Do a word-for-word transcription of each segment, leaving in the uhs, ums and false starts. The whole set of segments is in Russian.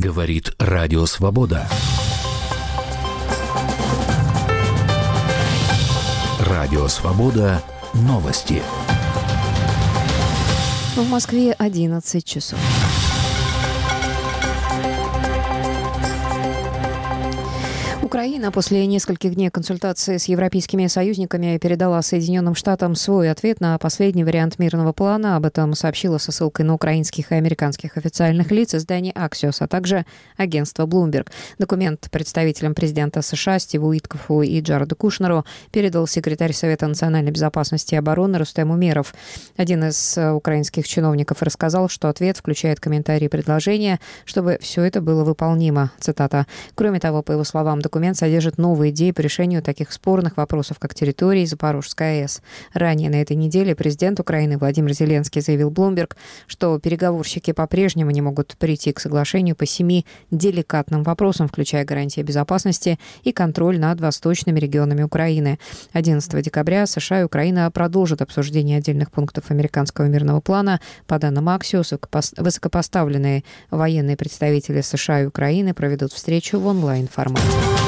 Говорит Радио Свобода. Радио Свобода. Новости. В Москве одиннадцать часов. Украина после нескольких дней консультаций с европейскими союзниками передала Соединенным Штатам свой ответ на последний вариант мирного плана. Об этом сообщила со ссылкой на украинских и американских официальных лиц издание Axios, а также агентство Bloomberg. Документ представителям президента США Стиву Уиткофу и Джареду Кушнеру передал секретарь Совета национальной безопасности и обороны Рустем Умеров. Один из украинских чиновников рассказал, что ответ включает комментарии и предложения, чтобы все это было выполнимо. Цитата. Кроме того, по его словам, документ содержит новые идеи по решению таких спорных вопросов, как территории Запорожской АЭС. Ранее на этой неделе президент Украины Владимир Зеленский заявил Bloomberg, что переговорщики по-прежнему не могут прийти к соглашению по семи деликатным вопросам, включая гарантии безопасности и контроль над восточными регионами Украины. одиннадцатого декабря США и Украина продолжат обсуждение отдельных пунктов американского мирного плана. По данным Axios, высокопоставленные военные представители США и Украины проведут встречу в онлайн-формате.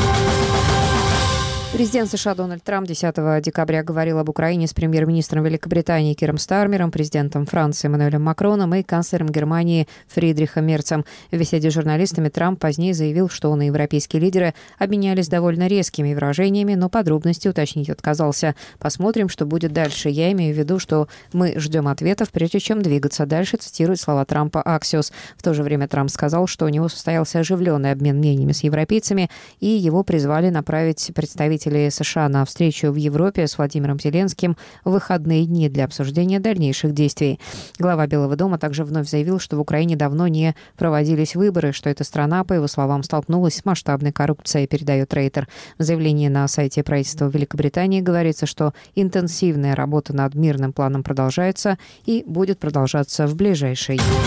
Президент США Дональд Трамп десятого декабря говорил об Украине с премьер-министром Великобритании Киром Стармером, президентом Франции Эммануэлем Макроном и канцлером Германии Фридрихом Мерцем. В беседе с журналистами Трамп позднее заявил, что он и европейские лидеры обменялись довольно резкими выражениями, но подробности уточнить отказался. Посмотрим, что будет дальше. Я имею в виду, что мы ждем ответов, прежде чем двигаться дальше, цитирует слова Трампа Axios. В то же время Трамп сказал, что у него состоялся оживленный обмен мнениями с европейцами, и его призвали направить представителей США на встречу в Европе с Владимиром Зеленским в выходные дни для обсуждения дальнейших действий. Глава Белого дома также вновь заявил, что в Украине давно не проводились выборы, что эта страна, по его словам, столкнулась с масштабной коррупцией, передает Рейтер. В заявлении на сайте правительства Великобритании говорится, что интенсивная работа над мирным планом продолжается и будет продолжаться в ближайшие дни.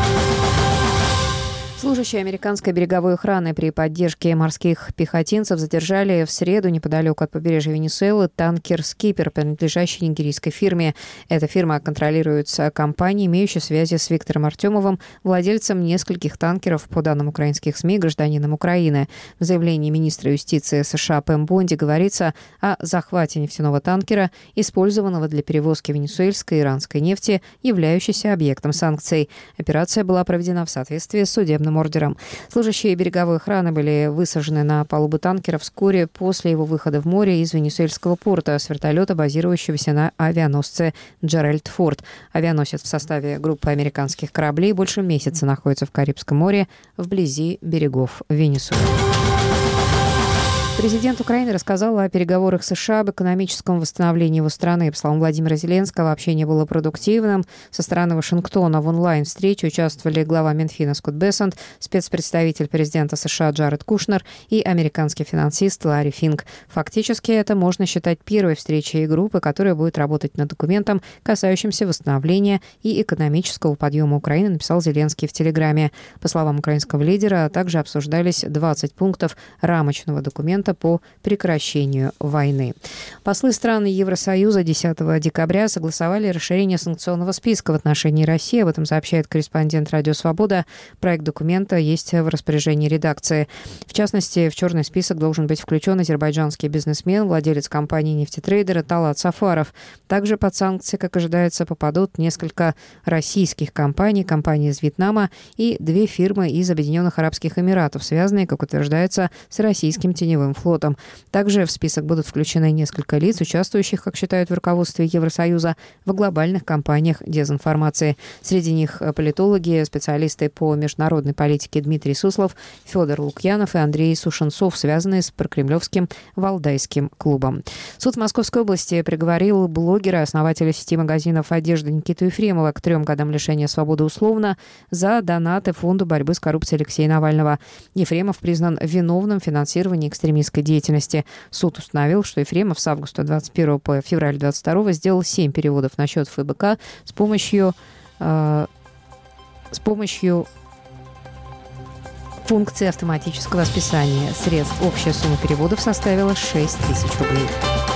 Служащие американской береговой охраны при поддержке морских пехотинцев задержали в среду неподалеку от побережья Венесуэлы танкер «Скипер», принадлежащий нигерийской фирме. Эта фирма контролируется компанией, имеющей связи с Виктором Артемовым, владельцем нескольких танкеров, по данным украинских СМИ, гражданином Украины. В заявлении министра юстиции США Пэм Бонди говорится о захвате нефтяного танкера, использованного для перевозки венесуэльской и иранской нефти, являющейся объектом санкций. Операция была проведена в соответствии с судебным ордером. Служащие береговой охраны были высажены на палубу танкера вскоре после его выхода в море из венесуэльского порта с вертолета, базирующегося на авианосце Джеральд Форд. Авианосец в составе группы американских кораблей больше месяца находится в Карибском море вблизи берегов Венесуэлы. Президент Украины рассказал о переговорах США об экономическом восстановлении его страны. По словам Владимира Зеленского, общение было продуктивным. Со стороны Вашингтона в онлайн-встрече участвовали глава Минфина Скотт Бессент, спецпредставитель президента США Джаред Кушнер и американский финансист Ларри Финк. Фактически это можно считать первой встречей группы, которая будет работать над документом, касающимся восстановления и экономического подъема Украины, написал Зеленский в Телеграме. По словам украинского лидера, также обсуждались двадцать пунктов рамочного документа по прекращению войны. Послы стран Евросоюза десятого декабря согласовали расширение санкционного списка в отношении России. Об этом сообщает корреспондент Радио Свобода. Проект документа есть в распоряжении редакции. В частности, в черный список должен быть включен азербайджанский бизнесмен, владелец компании нефтетрейдера Талат Сафаров. Также под санкции, как ожидается, попадут несколько российских компаний, компании из Вьетнама и две фирмы из Объединенных Арабских Эмиратов, связанные, как утверждается, с российским теневым флотом. Также в список будут включены несколько лиц, участвующих, как считают в руководстве Евросоюза, в глобальных кампаниях дезинформации. Среди них политологи, специалисты по международной политике Дмитрий Суслов, Федор Лукьянов и Андрей Сушенцов, связанные с прокремлевским Валдайским клубом. Суд в Московской области приговорил блогера, основателя сети магазинов одежды Никиту Ефремова к трем годам лишения свободы условно за донаты фонду борьбы с коррупцией Алексея Навального. Ефремов признан виновным в финансировании экстремистской деятельности. Суд установил, что Ефремов с августа двадцать первого по февраль двадцать второго сделал семь переводов на счет ФБК с помощью, э, с помощью функции автоматического списания средств. Общая сумма переводов составила шесть тысяч рублей.